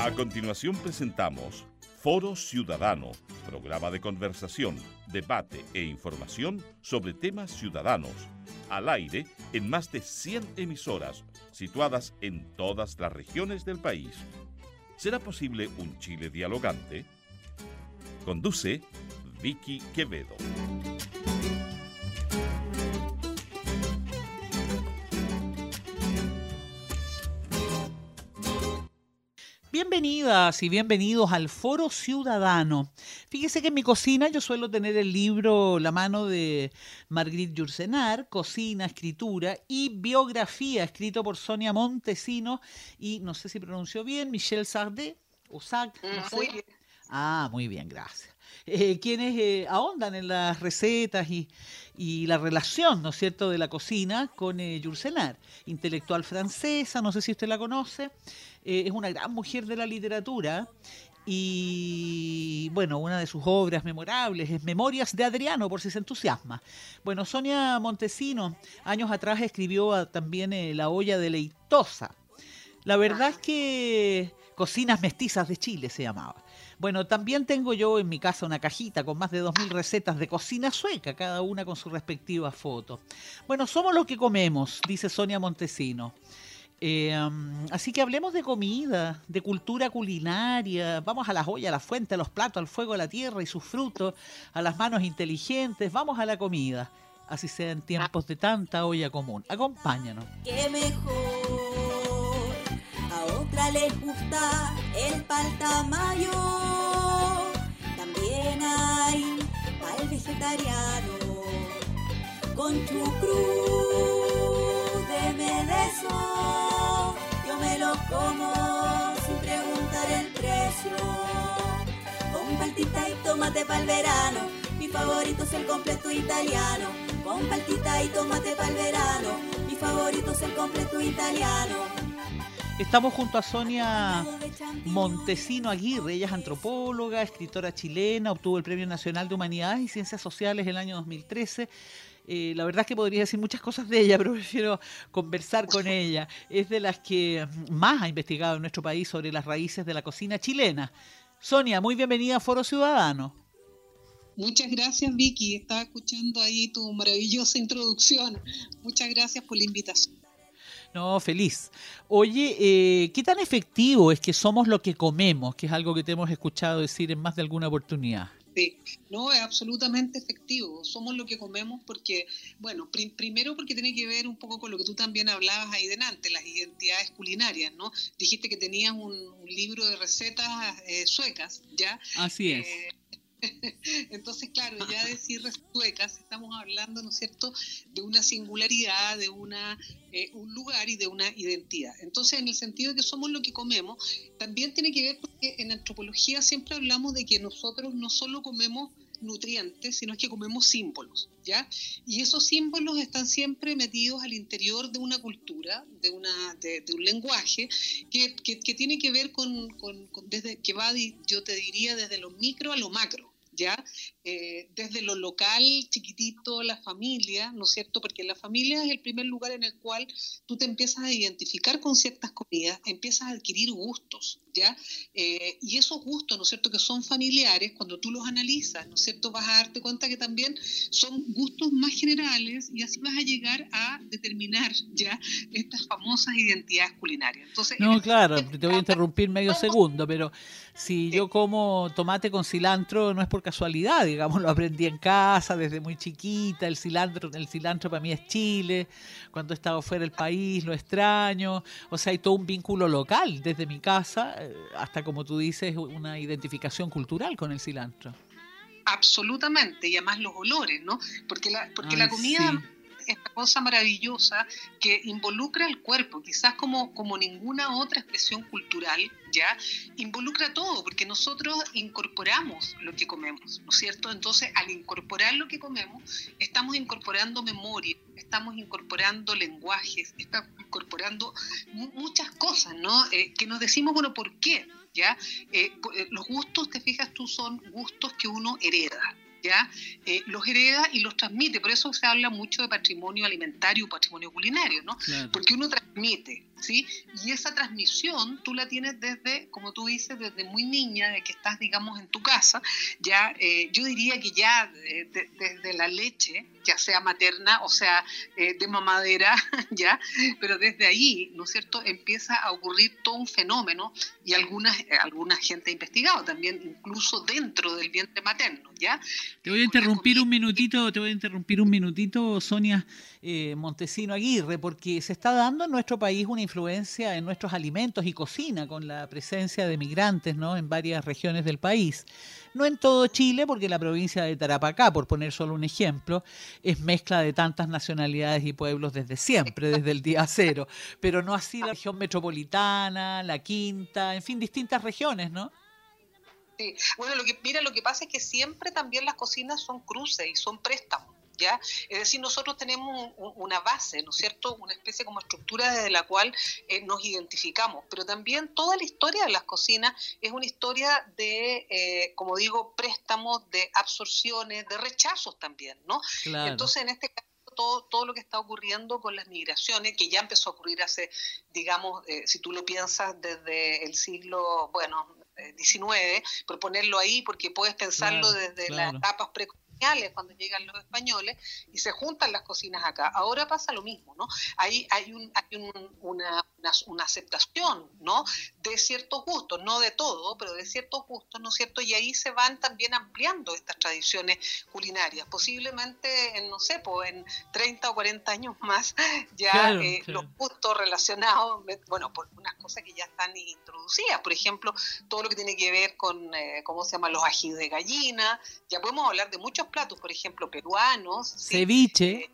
A continuación presentamos Foro Ciudadano, programa de conversación, debate e información sobre temas ciudadanos, al aire en más de 100 emisoras, situadas en todas las regiones del país. ¿Será posible un Chile dialogante? Conduce Vicky Quevedo. Bienvenidas y bienvenidos al Foro Ciudadano. Fíjese que en mi cocina yo suelo tener el libro La mano de Marguerite Yourcenar, Cocina, Escritura y Biografía, escrito por Sonia Montesino y, no sé si pronunció bien, Michel Sardé o Sag, no sé. Muy bien. Ah, muy bien, gracias. Quienes ahondan en las recetas y la relación, ¿no es cierto?, de la cocina con Yourcenar, intelectual francesa, no sé si usted la conoce. Es una gran mujer de la literatura y, bueno, una de sus obras memorables es Memorias de Adriano, por si se entusiasma. Bueno, Sonia Montesino años atrás escribió también La olla deleitosa. La verdad es que Cocinas Mestizas de Chile se llamaba. Bueno, también tengo yo en mi casa una cajita con más de 2000 recetas de cocina sueca, cada una con su respectiva foto. Bueno, somos lo que comemos, dice Sonia Montesino. Así que hablemos de comida, de cultura culinaria. Vamos a las ollas, a la fuente, a los platos, al fuego, a la tierra y sus frutos, a las manos inteligentes. Vamos a la comida, así sea en tiempos de tanta olla común. Acompáñanos. ¡Qué mejor! A otra les gusta el palta mayo. También hay pal vegetariano con chucrú de medeso. Yo me lo como sin preguntar el precio. Con paltita y tomate pa'l verano. Mi favorito es el completo italiano. Con paltita y tomate pa'l verano. Mi favorito es el completo italiano. Estamos junto a Sonia Montesino Aguirre. Ella es antropóloga, escritora chilena, obtuvo el Premio Nacional de Humanidades y Ciencias Sociales el año 2013. La verdad es que podría decir muchas cosas de ella, pero prefiero conversar con ella. Es de las que más ha investigado en nuestro país sobre las raíces de la cocina chilena. Sonia, muy bienvenida a Foro Ciudadano. Muchas gracias, Vicky. Estaba escuchando ahí tu maravillosa introducción. Muchas gracias por la invitación. No, feliz. Oye, ¿qué tan efectivo es que somos lo que comemos? Que es algo que te hemos escuchado decir en más de alguna oportunidad. Sí, no, es absolutamente efectivo. Somos lo que comemos porque, bueno, primero porque tiene que ver un poco con lo que tú también hablabas ahí delante, las identidades culinarias, ¿no? Dijiste que tenías un libro de recetas suecas, ¿ya? Así es. Entonces, claro, ya decir suecas, estamos hablando, ¿no es cierto?, de una singularidad, de un lugar y de una identidad. Entonces, en el sentido de que somos lo que comemos, también tiene que ver porque en antropología siempre hablamos de que nosotros no solo comemos nutrientes, sino que comemos símbolos, ¿ya? Y esos símbolos están siempre metidos al interior de una cultura, de un lenguaje que tiene que ver con desde que va, yo te diría, desde lo micro a lo macro, ¿ya? Desde lo local, chiquitito, la familia, ¿no es cierto? Porque la familia es el primer lugar en el cual tú te empiezas a identificar con ciertas comidas, empiezas a adquirir gustos, ¿ya? Y esos gustos, ¿no es cierto?, que son familiares, cuando tú los analizas, ¿no es cierto?, vas a darte cuenta que también son gustos más generales y así vas a llegar a determinar, ¿ya?, estas famosas identidades culinarias. Entonces, no, claro, te voy a interrumpir medio segundo, pero si yo como tomate con cilantro no es por casualidad, digamos, lo aprendí en casa desde muy chiquita. El cilantro para mí es Chile. Cuando he estado fuera del país lo extraño. O sea, hay todo un vínculo local desde mi casa hasta, como tú dices, una identificación cultural con el cilantro. Absolutamente, y además los olores, ¿no? Porque la comida... Sí. Esta cosa maravillosa que involucra al cuerpo, quizás como ninguna otra expresión cultural, ¿ya? Involucra todo, porque nosotros incorporamos lo que comemos, ¿no es cierto? Entonces, al incorporar lo que comemos, estamos incorporando memoria, estamos incorporando lenguajes, estamos incorporando muchas cosas, ¿no? Que nos decimos, bueno, ¿por qué? ¿Ya? Los gustos, te fijas tú, son gustos que uno hereda, ¿ya? Los hereda y los transmite. Por eso se habla mucho de patrimonio alimentario, patrimonio culinario, ¿no? Claro. Porque uno transmite, ¿sí? Y esa transmisión tú la tienes desde, como tú dices, desde muy niña, de que estás, digamos, en tu casa, ya, yo diría que ya desde la leche, ya sea materna o sea de mamadera, ya, pero desde ahí, ¿no es cierto?, empieza a ocurrir todo un fenómeno, y alguna gente ha investigado también, incluso dentro del vientre materno, ¿ya? Te voy a interrumpir un minutito, Sonia Montesino Aguirre, porque se está dando en nuestro país una influencia en nuestros alimentos y cocina con la presencia de migrantes, ¿no?, en varias regiones del país. No en todo Chile, porque la provincia de Tarapacá, por poner solo un ejemplo, es mezcla de tantas nacionalidades y pueblos desde siempre, desde el día cero, pero no así la región metropolitana, la Quinta, en fin, distintas regiones, ¿no? Sí. Bueno, lo que pasa es que siempre también las cocinas son cruces y son préstamos, ¿ya? Es decir, nosotros tenemos una base, ¿no es cierto?, una especie como estructura desde la cual nos identificamos, pero también toda la historia de las cocinas es una historia de, como digo, préstamos, de absorciones, de rechazos también, ¿no? Claro. Entonces, en este caso, todo lo que está ocurriendo con las migraciones, que ya empezó a ocurrir hace, digamos, si tú lo piensas desde el siglo, bueno, 19, por ponerlo ahí, porque puedes pensarlo desde las etapas precoloniales, cuando llegan los españoles y se juntan las cocinas acá. Ahora pasa lo mismo, ¿no? Hay una aceptación, ¿no?, de ciertos gustos, no de todo, pero de ciertos gustos, ¿no es cierto? Y ahí se van también ampliando estas tradiciones culinarias. Posiblemente, no sé, pues en 30 o 40 años más, ya los gustos relacionados, bueno, por unas cosas que ya están introducidas, por ejemplo, todo lo que tiene que ver con, ¿cómo se llama?, los ajíes de gallina. Ya podemos hablar de muchos platos, por ejemplo, peruanos. Ceviche.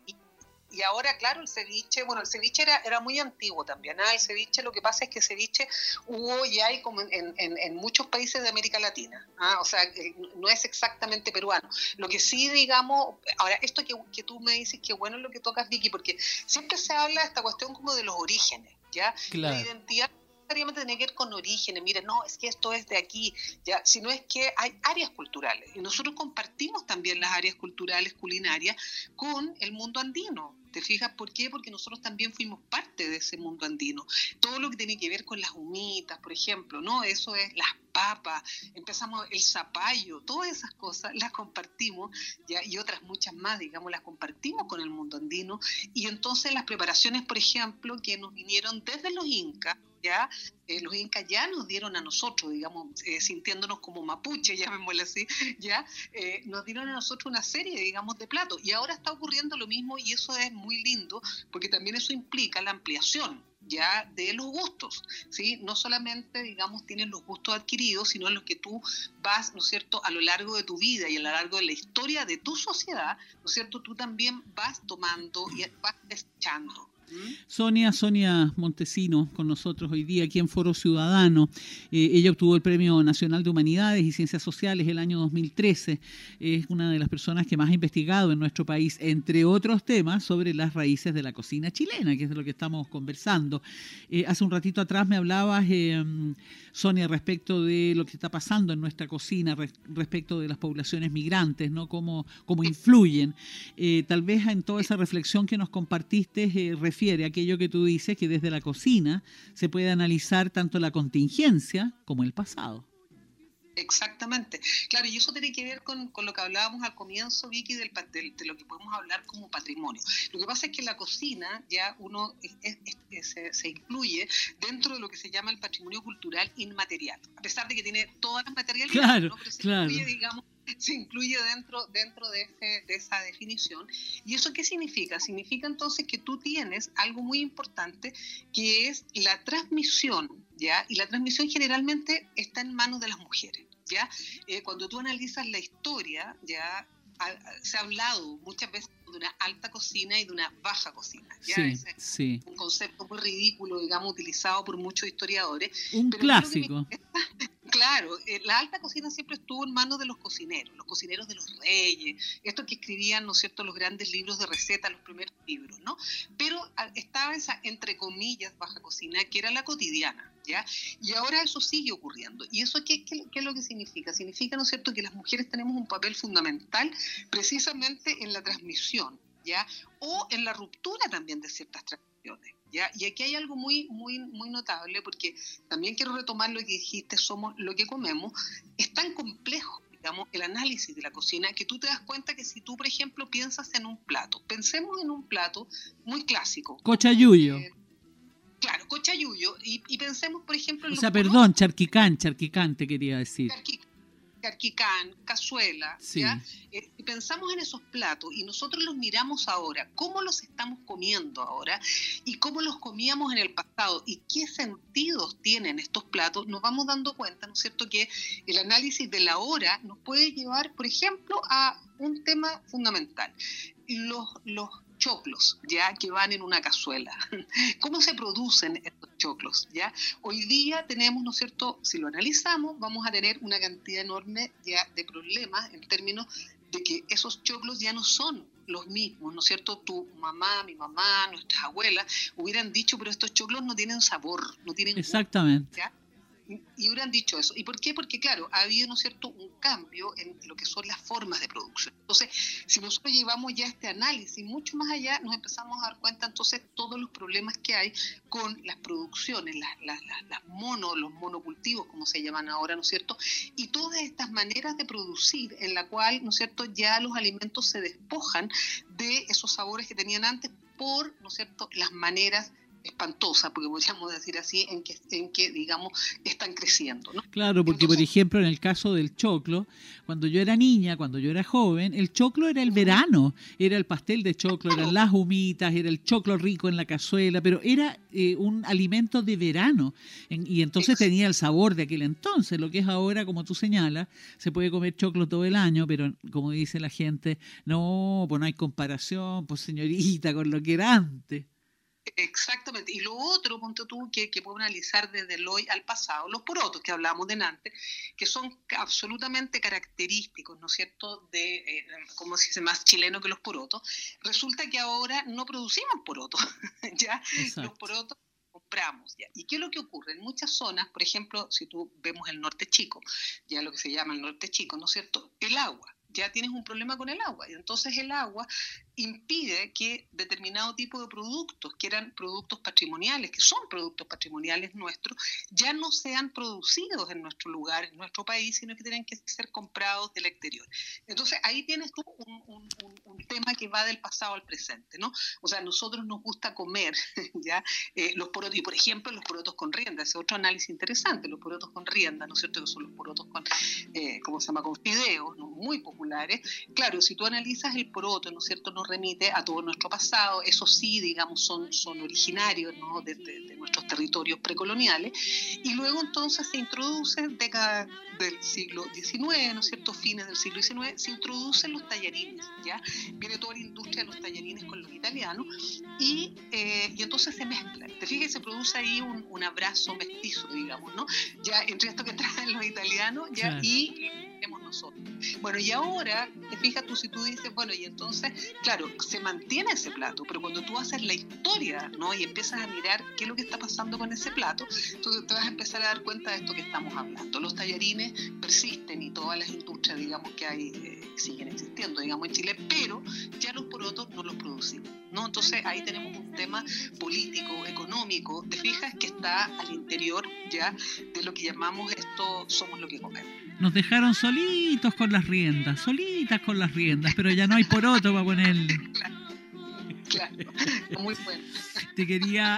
Y ahora, claro, el ceviche era muy antiguo también. El ceviche, lo que pasa es que ceviche hubo y hay como en muchos países de América Latina. O sea, no es exactamente peruano. Lo que sí, digamos, ahora, esto que tú me dices, que bueno es lo que tocas, Vicky, porque siempre se habla de esta cuestión como de los orígenes, ¿ya? Claro. La identidad necesariamente tiene que ver con orígenes. Miren, no, es que esto es de aquí, ya, sino es que hay áreas culturales, y nosotros compartimos también las áreas culturales culinarias con el mundo andino. ¿Te fijas por qué? Porque nosotros también fuimos parte de ese mundo andino. Todo lo que tiene que ver con las humitas, por ejemplo, ¿no? Eso es las papas, empezamos el zapallo, todas esas cosas las compartimos, ¿ya? Y otras muchas más, digamos, las compartimos con el mundo andino. Y entonces las preparaciones, por ejemplo, que nos vinieron desde los incas, ¿ya? Los incas ya nos dieron a nosotros, digamos, sintiéndonos como mapuche, llamémosle así, ¿ya? Nos dieron a nosotros una serie, digamos, de platos. Y ahora está ocurriendo lo mismo, y eso es muy lindo, porque también eso implica la ampliación, ya, de los gustos, ¿sí? No solamente, digamos, tienes los gustos adquiridos, sino en los que tú vas, ¿no es cierto?, a lo largo de tu vida y a lo largo de la historia de tu sociedad, ¿no es cierto?, tú también vas tomando y vas desechando. Sonia Montesino con nosotros hoy día aquí en Foro Ciudadano. Ella obtuvo el Premio Nacional de Humanidades y Ciencias Sociales el año 2013. Es una de las personas que más ha investigado en nuestro país, entre otros temas, sobre las raíces de la cocina chilena, que es de lo que estamos conversando. Hace un ratito atrás me hablabas, Sonia, respecto de lo que está pasando en nuestra cocina, respecto de las poblaciones migrantes, ¿no? Cómo influyen. Tal vez en toda esa reflexión que nos compartiste refiere a aquello que tú dices, que desde la cocina se puede analizar tanto la contingencia como el pasado. Exactamente. Claro, y eso tiene que ver con lo que hablábamos al comienzo, Vicky, de lo que podemos hablar como patrimonio. Lo que pasa es que la cocina ya uno se incluye dentro de lo que se llama el patrimonio cultural inmaterial, a pesar de que tiene todas las materialidades, claro, ¿no? Pero se claro. incluye, digamos, se incluye dentro de esa definición. ¿Y eso qué significa? Significa entonces que tú tienes algo muy importante, que es la transmisión, ¿ya? Y la transmisión generalmente está en manos de las mujeres, ¿ya? Cuando tú analizas la historia, ¿ya? Se ha hablado muchas veces de una alta cocina y de una baja cocina, ¿ya? Sí. Un concepto muy ridículo, digamos, utilizado por muchos historiadores. Un pero clásico. Claro, la alta cocina siempre estuvo en manos de los cocineros de los reyes, estos que escribían, ¿no es cierto?, los grandes libros de recetas, los primeros libros, ¿no? Pero estaba esa, entre comillas, baja cocina, que era la cotidiana, ¿ya? Y ahora eso sigue ocurriendo. ¿Y eso qué es lo que significa? Significa, ¿no es cierto?, que las mujeres tenemos un papel fundamental precisamente en la transmisión, ¿ya? O en la ruptura también de ciertas tradiciones. ¿Ya? Y aquí hay algo muy notable, porque también quiero retomar lo que dijiste, somos lo que comemos. Es tan complejo, digamos, el análisis de la cocina, que tú te das cuenta que si tú, por ejemplo, piensas en un plato, pensemos en un plato muy clásico. Cochayuyo. Claro, cochayuyo, y pensemos, por ejemplo, en charquicán te quería decir. Charquicán, cazuela, sí. ¿Ya? Y pensamos en esos platos y nosotros los miramos ahora, cómo los estamos comiendo ahora y cómo los comíamos en el pasado y qué sentidos tienen estos platos, nos vamos dando cuenta, ¿no es cierto?, que el análisis de la hora nos puede llevar, por ejemplo, a un tema fundamental, los choclos, ya, que van en una cazuela. ¿Cómo se producen estos choclos? ¿Ya? Hoy día tenemos, ¿no es cierto?, si lo analizamos, vamos a tener una cantidad enorme ya de problemas en términos de que esos choclos ya no son los mismos, ¿no es cierto? Tu mamá, mi mamá, nuestras abuelas hubieran dicho, pero estos choclos no tienen sabor, no tienen exactamente gusto, ¿ya? Y hubieran dicho eso. ¿Y por qué? Porque, claro, ha habido, ¿no es cierto?, un cambio en lo que son las formas de producción. Entonces, si nosotros llevamos ya este análisis mucho más allá, nos empezamos a dar cuenta, entonces, todos los problemas que hay con las producciones, los monocultivos, como se llaman ahora, ¿no es cierto?, y todas estas maneras de producir en la cual, ¿no es cierto?, ya los alimentos se despojan de esos sabores que tenían antes por, ¿no es cierto?, las maneras espantosa, porque podríamos decir así, en que digamos, están creciendo, ¿no? Claro, porque entonces, por ejemplo, en el caso del choclo, cuando yo era niña, cuando yo era joven, el choclo era el verano, era el pastel de choclo, eran las humitas, era el choclo rico en la cazuela, pero era un alimento de verano, y entonces tenía el sabor de aquel entonces. Lo que es ahora, como tú señalas, se puede comer choclo todo el año, pero como dice la gente, no, pues no hay comparación, pues señorita, con lo que era antes. Exactamente. Y lo otro, ponte tú, que puedo analizar desde el hoy al pasado, los porotos que hablamos delante, que son absolutamente característicos, ¿no es cierto?, de, como se dice, más chileno que los porotos. Resulta que ahora no producimos porotos, ¿ya? Exacto. Los porotos compramos, ¿ya? ¿Y qué es lo que ocurre? En muchas zonas, por ejemplo, si tú vemos el norte chico, ya lo que se llama el norte chico, ¿no es cierto?, el agua. Ya tienes un problema con el agua, y entonces el agua impide que determinado tipo de productos, que eran productos patrimoniales, que son productos patrimoniales nuestros, ya no sean producidos en nuestro lugar, en nuestro país, sino que tienen que ser comprados del exterior. Entonces ahí tienes tú un tema que va del pasado al presente, ¿no? O sea, a nosotros nos gusta comer, ¿ya? Los porotos, y por ejemplo los porotos con rienda, ese es otro análisis interesante, los porotos con rienda, ¿no es cierto?, que son los porotos con, ¿cómo se llama?, con fideos, ¿no?, muy populares. Claro, si tú analizas el poroto, ¿no es cierto?, nos remite a todo nuestro pasado, eso sí, digamos, son originarios, ¿no?, de nuestros territorios precoloniales, y luego entonces se introduce en décadas del siglo XIX, ¿no es cierto?, fines del siglo XIX, se introducen los tallarines, ¿ya? Viene toda la industria de los tallarines con los italianos, y entonces se mezclan. Te fijas, se produce ahí un abrazo mestizo, digamos, ¿no?, ya entre esto que traen los italianos, ya, y nosotros. Bueno, y ahora, te fijas tú, si tú dices, bueno, y entonces, claro, se mantiene ese plato, pero cuando tú haces la historia, ¿no?, y empiezas a mirar qué es lo que está pasando con ese plato, entonces te vas a empezar a dar cuenta de esto que estamos hablando. Los tallarines persisten y todas las industrias, digamos, que hay, siguen existiendo, digamos, en Chile, pero ya los porotos no los producimos, ¿no? Entonces ahí tenemos un tema político, económico, te fijas, que está al interior ya de lo que llamamos esto, somos lo que comemos. Nos dejaron solitas con las riendas, pero ya no hay poroto para ponerle. Claro, muy bueno. Te quería...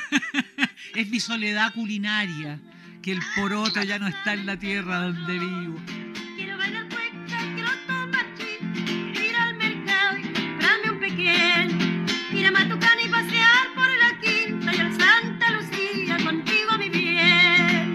Es mi soledad culinaria, que el poroto ya no está en la tierra donde vivo. Quiero bailar cueca, quiero tomar chi, ir al mercado y comprarme un pequeño, ir a Matucana y pasear por la quinta y al Santa Lucía contigo, mi bien.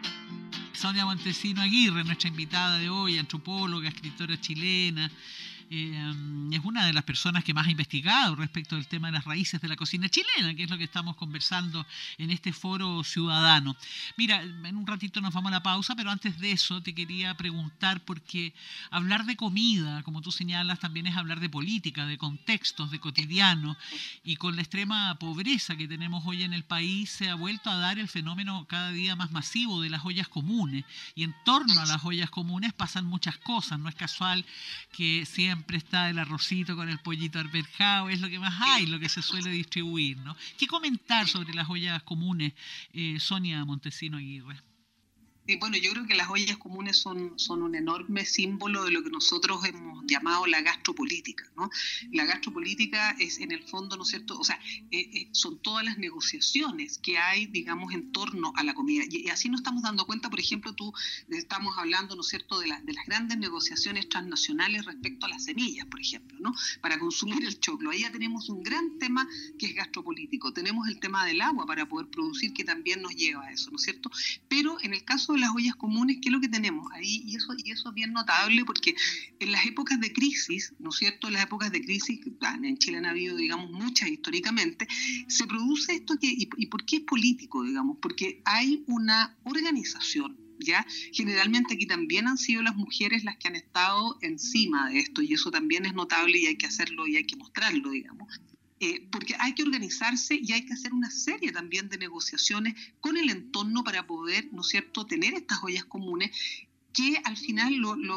Sonia Montesino Aguirre, nuestra invitada de hoy, antropóloga, escritora chilena, es una de las personas que más ha investigado respecto del tema de las raíces de la cocina chilena, que es lo que estamos conversando en este foro ciudadano. Mira, en un ratito nos vamos a la pausa, pero antes de eso te quería preguntar, porque hablar de comida, como tú señalas, también es hablar de política, de contextos, de cotidiano, y con la extrema pobreza que tenemos hoy en el país se ha vuelto a dar el fenómeno cada día más masivo de las ollas comunes, y en torno a las ollas comunes pasan muchas cosas. No es casual que siempre está el arrocito con el pollito arberjado, es lo que más hay, lo que se suele distribuir, ¿no? ¿Qué comentar sobre las ollas comunes, Sonia Montesino Aguirre? Sí, bueno, yo creo que las ollas comunes son un enorme símbolo de lo que nosotros hemos llamado la gastropolítica, ¿no? La gastropolítica es, en el fondo, ¿no es cierto? O sea, son todas las negociaciones que hay, digamos, en torno a la comida. Y así nos estamos dando cuenta, por ejemplo, estamos hablando, ¿no es cierto?, de las grandes negociaciones transnacionales respecto a las semillas, por ejemplo, ¿no? Para consumir el choclo. Ahí ya tenemos un gran tema que es gastropolítico. Tenemos el tema del agua para poder producir, que también nos lleva a eso, ¿no es cierto? Pero en el caso de las ollas comunes, ¿qué es lo que tenemos ahí? Y eso es bien notable, porque en las épocas de crisis, ¿no es cierto?, en las épocas de crisis, en Chile han habido, digamos, muchas históricamente, se produce esto ¿y por qué es político, digamos? Porque hay una organización, ¿ya? Generalmente aquí también han sido las mujeres las que han estado encima de esto, y eso también es notable y hay que hacerlo y hay que mostrarlo, digamos. Porque hay que organizarse y hay que hacer una serie también de negociaciones con el entorno para poder, ¿no es cierto?, tener estas ollas comunes, que al final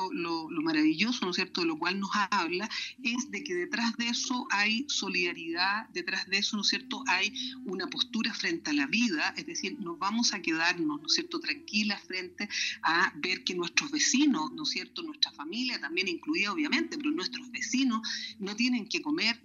lo maravilloso, ¿no es cierto?, de lo cual nos habla, es de que detrás de eso hay solidaridad, detrás de eso, ¿no es cierto?, hay una postura frente a la vida, es decir, nos vamos a quedarnos, ¿no es cierto?, tranquilas frente a ver que nuestros vecinos, ¿no es cierto?, nuestra familia también incluida obviamente, pero nuestros vecinos no tienen que comer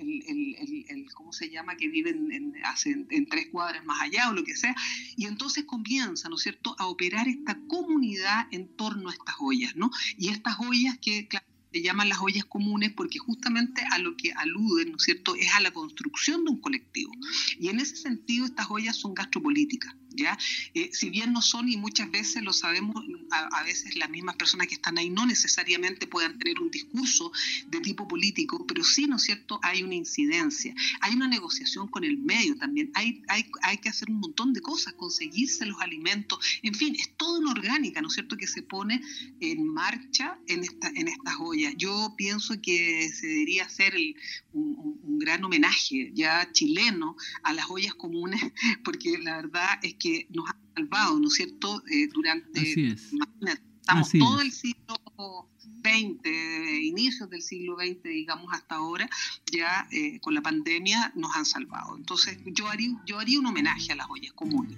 el ¿cómo se llama?, que viven en 3 cuadras más allá o lo que sea, y entonces comienza, ¿no es cierto?, a operar esta comunidad en torno a estas ollas, ¿no? Y estas ollas que, claro, se llaman las ollas comunes porque justamente a lo que aluden, ¿no es cierto?, es a la construcción de un colectivo. Y en ese sentido estas ollas son gastropolíticas, ¿ya? Si bien no son, y muchas veces lo sabemos, a veces las mismas personas que están ahí no necesariamente puedan tener un discurso de tipo político, pero sí, ¿no es cierto?, hay una incidencia, hay una negociación con el medio también, hay que hacer un montón de cosas, conseguirse los alimentos, en fin, es toda una orgánica, ¿no es cierto?, que se pone en marcha en estas ollas. Yo pienso que se debería hacer un gran homenaje ya chileno a las ollas comunes, porque la verdad es que nos han salvado, ¿no es cierto?, durante, imagínate, estamos todo el siglo XX, inicios del siglo XX, digamos, hasta ahora, ya con la pandemia nos han salvado. Entonces yo haría un homenaje a las ollas comunes.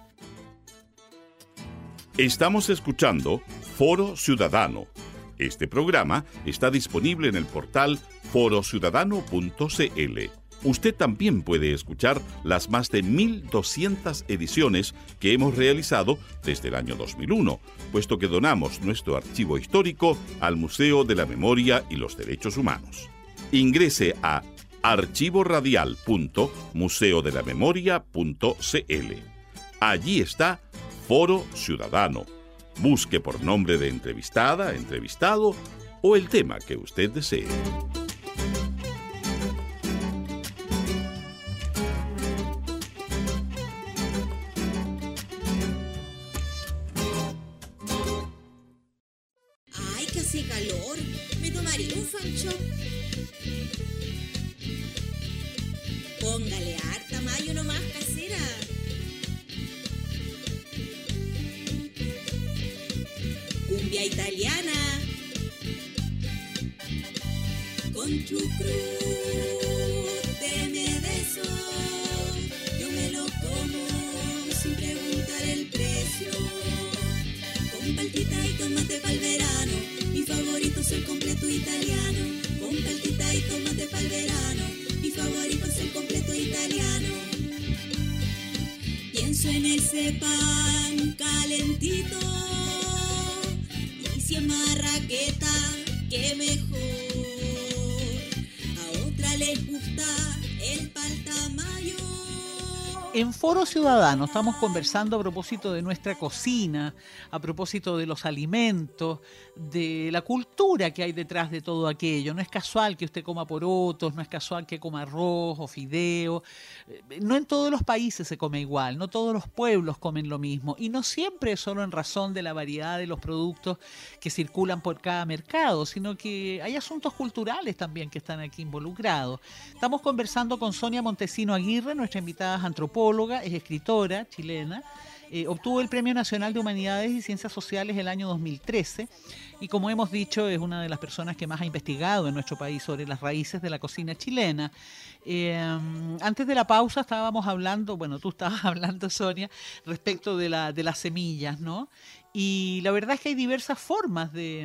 Estamos escuchando Foro Ciudadano. Este programa está disponible en el portal forociudadano.cl. Usted también puede escuchar las más de 1.200 ediciones que hemos realizado desde el año 2001, puesto que donamos nuestro archivo histórico al Museo de la Memoria y los Derechos Humanos. Ingrese a archivoradial.museodelamemoria.cl. Allí está Foro Ciudadano. Busque por nombre de entrevistada, entrevistado o el tema que usted desee. Ay, que hace calor. Me tomaría un fancho. Póngale harta mayo nomás, casera. Cumbia italiana con chucrut, deme de eso, yo me lo como sin preguntar el precio, con paltita y tomate pa'l verano, mi favorito es el completo italiano, con paltita y tomate pa'l verano, mi favorito es el completo italiano. Pienso en ese pan calentito, y si es marraqueta, qué mejor. A otra les gusta el paltamayo. en Foro Ciudadano estamos conversando a propósito de nuestra cocina, a propósito de los alimentos, de la cultura que hay detrás de todo aquello. No es casual que usted coma porotos, no es casual que coma arroz o fideo. No en todos los países se come igual, no todos los pueblos comen lo mismo, y no siempre es solo en razón de la variedad de los productos que circulan por cada mercado, sino que hay asuntos culturales también que están aquí involucrados. Estamos conversando con Sonia Montesino Aguirre, nuestra invitada es antropóloga, es escritora chilena, obtuvo el Premio Nacional de Humanidades y Ciencias Sociales el año 2013 y, como hemos dicho, es una de las personas que más ha investigado en nuestro país sobre las raíces de la cocina chilena. Antes de la pausa estábamos hablando, bueno, tú estabas hablando, Sonia, respecto de las semillas, ¿no? Y la verdad es que hay diversas formas de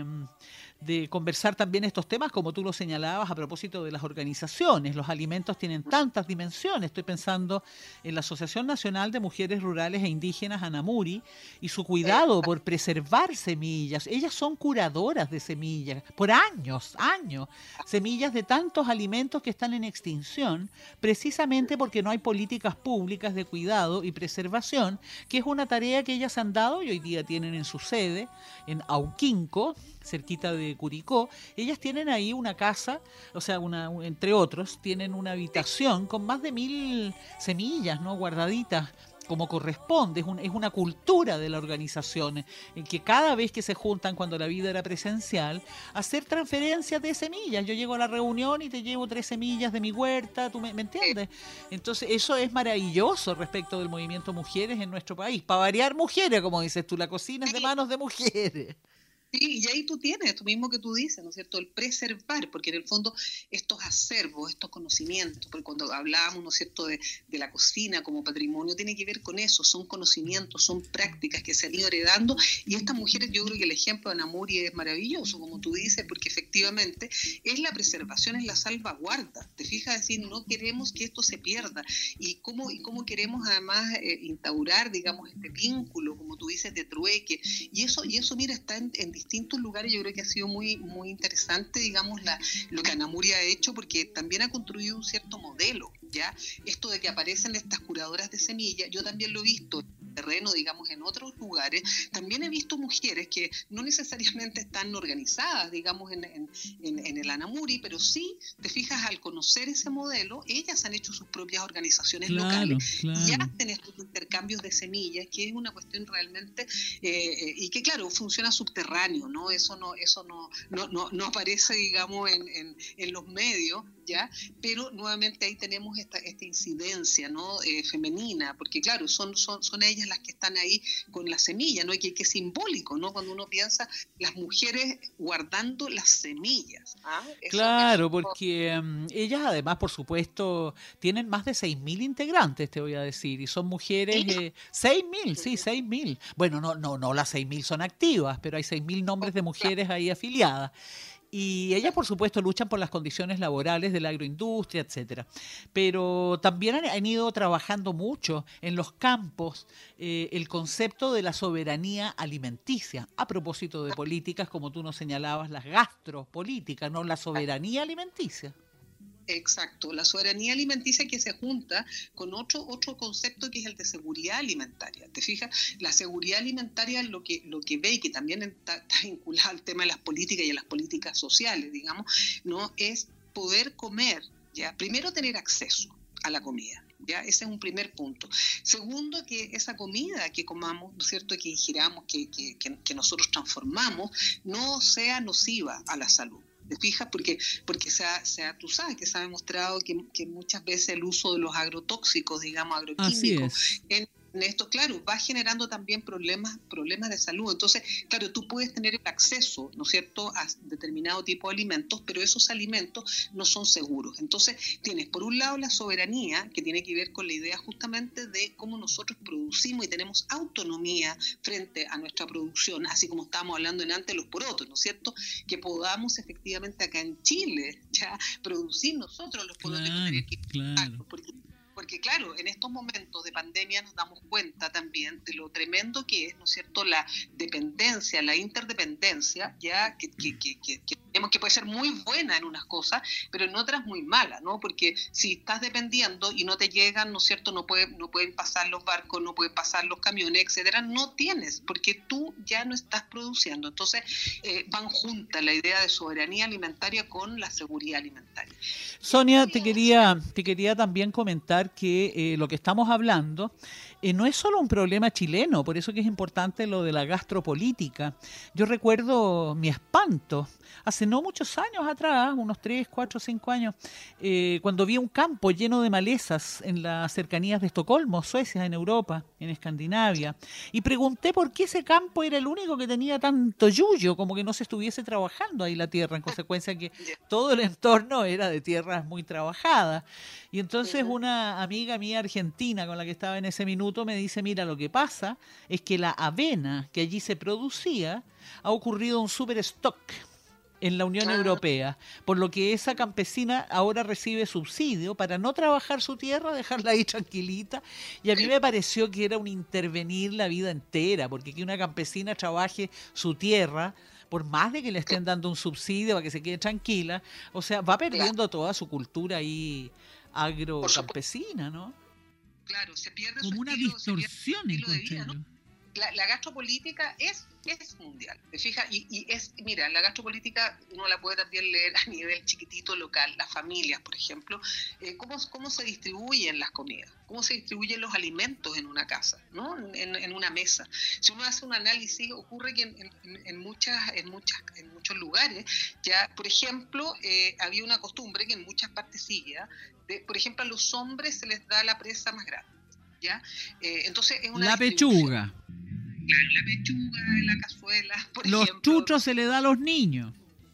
conversar también estos temas, como tú lo señalabas a propósito de las organizaciones. Los alimentos tienen tantas dimensiones. Estoy pensando en la Asociación Nacional de Mujeres Rurales e Indígenas, ANAMURI, y su cuidado por preservar semillas. Ellas son curadoras de semillas por años, semillas de tantos alimentos que están en extinción, precisamente porque no hay políticas públicas de cuidado y preservación, que es una tarea que ellas han dado y hoy día tienen en su sede, en Auquinco, cerquita de Curicó. Ellas tienen ahí una casa, o sea, entre otros, tienen una habitación con más de 1000 semillas, ¿no?, guardaditas como corresponde. Es una cultura de la organización en que cada vez que se juntan, cuando la vida era presencial, hacer transferencias de semillas. Yo llego a la reunión y te llevo 3 semillas de mi huerta, ¿tú me entiendes? Entonces eso es maravilloso respecto del movimiento mujeres en nuestro país. Para variar, mujeres, como dices tú, la cocina es de manos de mujeres. Sí, y ahí tú tienes esto mismo que tú dices, ¿no es cierto? El preservar, porque en el fondo estos acervos, estos conocimientos, porque cuando hablábamos, ¿no es cierto?, de la cocina como patrimonio, tiene que ver con eso, son conocimientos, son prácticas que se han ido heredando, y estas mujeres, yo creo que el ejemplo de ANAMURI es maravilloso, como tú dices, porque efectivamente es la preservación, es la salvaguarda. Te fijas, decir, no queremos que esto se pierda, y cómo queremos además instaurar, digamos, este vínculo, como tú dices, de trueque, y eso mira, está en distintos lugares. Yo creo que ha sido muy, muy interesante, digamos, lo que ANAMURI ha hecho, porque también ha construido un cierto modelo, ¿ya? Esto de que aparecen estas curadoras de semillas, yo también lo he visto en terreno, digamos, en otros lugares. También he visto mujeres que no necesariamente están organizadas, digamos, en el ANAMURI, pero sí, te fijas, al conocer ese modelo, ellas han hecho sus propias organizaciones locales y hacen estos intercambios de semillas, que es una cuestión realmente, y que, claro, funciona subterráneo, ¿no? Eso no aparece, digamos, en los medios, ¿ya? Pero nuevamente ahí tenemos esta incidencia, ¿no?, femenina, porque claro, son ellas las que están ahí con la semilla, ¿no? Y que es simbólico, ¿no?, cuando uno piensa las mujeres guardando las semillas. Claro, porque ellas además, por supuesto, tienen más de 6.000 integrantes, te voy a decir, y son mujeres, 6.000, sí, 6.000. Bueno, no las 6.000 son activas, pero hay 6.000 nombres de mujeres ahí afiliadas. Y ellas, por supuesto, luchan por las condiciones laborales de la agroindustria, etcétera. Pero también han ido trabajando mucho en los campos el concepto de la soberanía alimenticia, a propósito de políticas, como tú nos señalabas, las gastropolíticas, no la soberanía alimenticia. Exacto, la soberanía alimenticia que se junta con otro concepto, que es el de seguridad alimentaria. ¿Te fijas? La seguridad alimentaria, lo que ve, y que también está vinculado al tema de las políticas y a las políticas sociales, digamos, ¿no?, es poder comer, ¿ya? Primero, tener acceso a la comida. ¿Ya? Ese es un primer punto. Segundo, que esa comida que comamos, ¿no es cierto?, que ingiramos, que nosotros transformamos, no sea nociva a la salud. ¿Te fijas? Porque tú sabes que se ha demostrado que muchas veces el uso de los agrotóxicos, digamos, agroquímicos, en esto, claro, va generando también problemas de salud. Entonces, claro, tú puedes tener el acceso, ¿no es cierto?, a determinado tipo de alimentos, pero esos alimentos no son seguros. Entonces, tienes por un lado la soberanía, que tiene que ver con la idea justamente de cómo nosotros producimos y tenemos autonomía frente a nuestra producción, así como estábamos hablando antes de los porotos, ¿no es cierto?, que podamos efectivamente acá en Chile ya producir nosotros los porotos, claro. porque Porque claro, en estos momentos de pandemia nos damos cuenta también de lo tremendo que es, ¿no es cierto?, la dependencia, la interdependencia, ya que tenemos, que puede ser muy buena en unas cosas, pero en otras muy mala, ¿no? Porque si estás dependiendo y no te llegan, ¿no es cierto?, no pueden pasar los barcos, no pueden pasar los camiones, etcétera, no tienes, porque tú ya no estás produciendo. Entonces van juntas la idea de soberanía alimentaria con la seguridad alimentaria. Sonia, te quería también comentar que lo que estamos hablando no es solo un problema chileno, por eso que es importante lo de la gastropolítica. Yo recuerdo mi espanto, hace no muchos años atrás, unos 3, 4, 5 años, cuando vi un campo lleno de malezas en las cercanías de Estocolmo, Suecia, en Europa, en Escandinavia, y pregunté por qué ese campo era el único que tenía tanto yuyo, como que no se estuviese trabajando ahí la tierra, en consecuencia que todo el entorno era de tierras muy trabajadas. Y entonces una amiga mía argentina con la que estaba en ese minuto me dice, mira, lo que pasa es que la avena que allí se producía ha ocurrido un super stock en la Unión Europea, por lo que esa campesina ahora recibe subsidio para no trabajar su tierra, dejarla ahí tranquilita, y a mí me pareció que era un intervenir la vida entera, porque que una campesina trabaje su tierra, por más de que le estén dando un subsidio para que se quede tranquila, o sea, va perdiendo toda su cultura ahí agrocampesina, ¿no? Claro, se pierde como su una estilo, distorsión, estilo de vida, encontré ¿no? yo. La gastropolítica es mundial, ¿te fijas? Y es, mira, la gastropolítica uno la puede también leer a nivel chiquitito local, las familias, por ejemplo, cómo se distribuyen las comidas, cómo se distribuyen los alimentos en una casa, ¿no? En una mesa. Si uno hace un análisis, ocurre que en muchos lugares, ya, por ejemplo, había una costumbre que en muchas partes sigue, por ejemplo, a los hombres se les da la presa más grande, ¿ya? Entonces es una La pechuga. Claro, la pechuga, la cazuela, por Los ejemplo. chuchos se le da a los niños.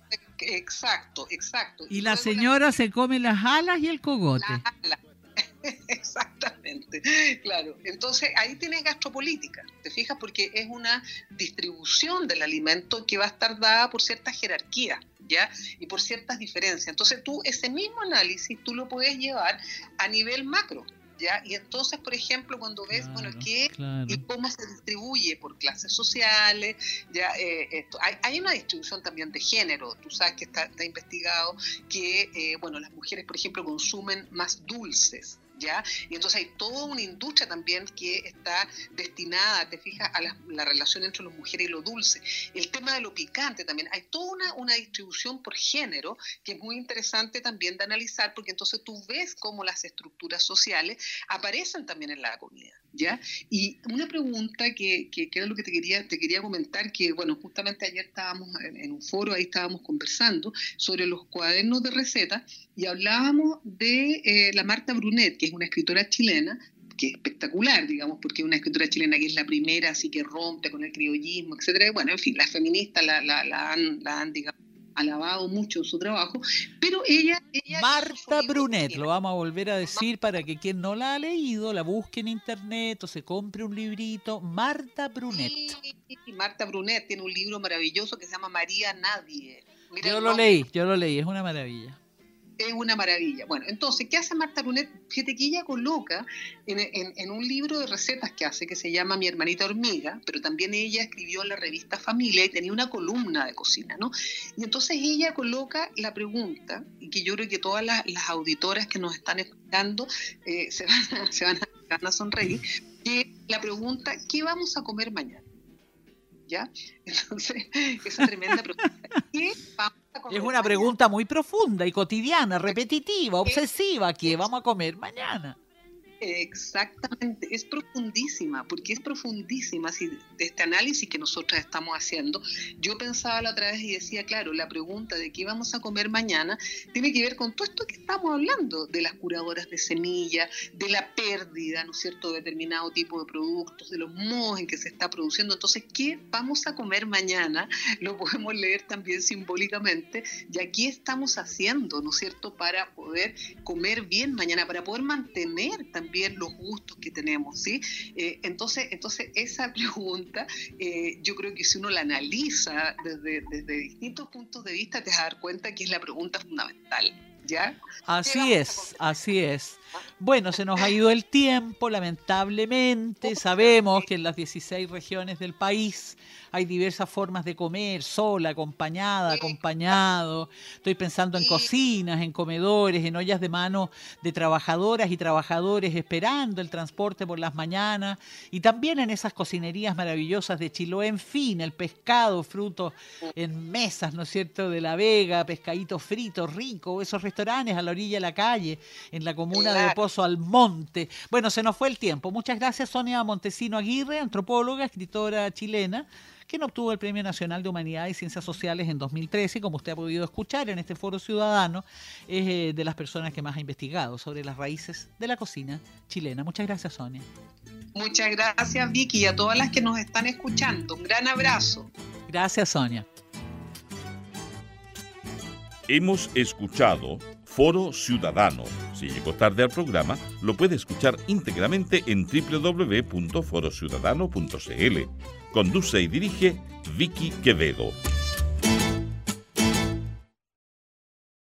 Exacto. Y la señora se come las alas y el cogote. Las alas. Exactamente, claro. Entonces ahí tienes gastropolítica, ¿te fijas? Porque es una distribución del alimento que va a estar dada por ciertas jerarquías, ¿ya? Y por ciertas diferencias. Entonces tú, ese mismo análisis, tú lo puedes llevar a nivel macro, ¿ya? Y entonces, por ejemplo, cuando ves, qué y cómo se distribuye por clases sociales, ¿ya? Hay una distribución también de género. Tú sabes que está investigado que, las mujeres, por ejemplo, consumen más dulces, ¿ya? Y entonces hay toda una industria también que está destinada, te fijas, a la relación entre las mujeres y lo dulce. El tema de lo picante también. Hay toda una distribución por género que es muy interesante también de analizar, porque entonces tú ves cómo las estructuras sociales aparecen también en la comida, ¿ya? Y una pregunta que era lo que te quería comentar, que justamente ayer estábamos en un foro, ahí estábamos conversando sobre los cuadernos de recetas y hablábamos de la Marta Brunet, que es una escritora chilena, que es espectacular, digamos, porque es una escritora chilena que es la primera, así que rompe con el criollismo, etcétera. Bueno, en fin, las feministas la han digamos, alabado mucho su trabajo, pero ella Marta Brunet, lo vamos a volver a decir para que quien no la ha leído la busque en internet o se compre un librito. Marta Brunet. Sí, Marta Brunet tiene un libro maravilloso que se llama María Nadie. Mira, yo lo leí, es una maravilla. Es una maravilla. Bueno, entonces, ¿qué hace Marta Brunet? Fíjate que ella coloca en un libro de recetas que hace, que se llama Mi hermanita hormiga, pero también ella escribió en la revista Familia y tenía una columna de cocina, ¿no? Y entonces ella coloca la pregunta, y que yo creo que todas las auditoras que nos están escuchando se van a sonreír, que la pregunta, ¿qué vamos a comer mañana? ¿Ya? Entonces, esa tremenda pregunta. ¿Qué vamos a comer Es una mañana? pregunta muy profunda y cotidiana, repetitiva, obsesiva. ¿Qué vamos a comer mañana? Exactamente, es profundísima, porque es profundísima si, de este análisis que nosotros estamos haciendo. Yo pensaba la otra vez y decía, claro, la pregunta de qué vamos a comer mañana tiene que ver con todo esto que estamos hablando, de las curadoras de semillas, de la pérdida, ¿no es cierto?, de determinado tipo de productos, de los modos en que se está produciendo. Entonces, ¿qué vamos a comer mañana? Lo podemos leer también simbólicamente, y aquí estamos haciendo, ¿no es cierto?, para poder comer bien mañana, para poder mantener también los gustos que tenemos, ¿sí? Entonces esa pregunta, yo creo que si uno la analiza desde distintos puntos de vista, te vas a dar cuenta que es la pregunta fundamental, ¿Ya? Así es. Bueno, se nos ha ido el tiempo, lamentablemente. Sabemos que en las 16 regiones del país hay diversas formas de comer, sola, acompañada, acompañado. Estoy pensando en cocinas, en comedores, en ollas de mano de trabajadoras y trabajadores esperando el transporte por las mañanas. Y también en esas cocinerías maravillosas de Chiloé, en fin, el pescado, frutos en mesas, ¿no es cierto?, de La Vega, pescadito frito, rico, esos restaurantes a la orilla de la calle, en la comuna de Pozo Almonte. Bueno, se nos fue el tiempo. Muchas gracias, Sonia Montesino Aguirre, antropóloga, escritora chilena, quien obtuvo el Premio Nacional de Humanidades y Ciencias Sociales en 2013, y como usted ha podido escuchar en este Foro Ciudadano, es de las personas que más ha investigado sobre las raíces de la cocina chilena. Muchas gracias, Sonia. Muchas gracias, Vicky, y a todas las que nos están escuchando. Un gran abrazo. Gracias, Sonia. Hemos escuchado Foro Ciudadano. Si llegó tarde al programa, lo puede escuchar íntegramente en www.forociudadano.cl. Conduce y dirige Vicky Quevedo.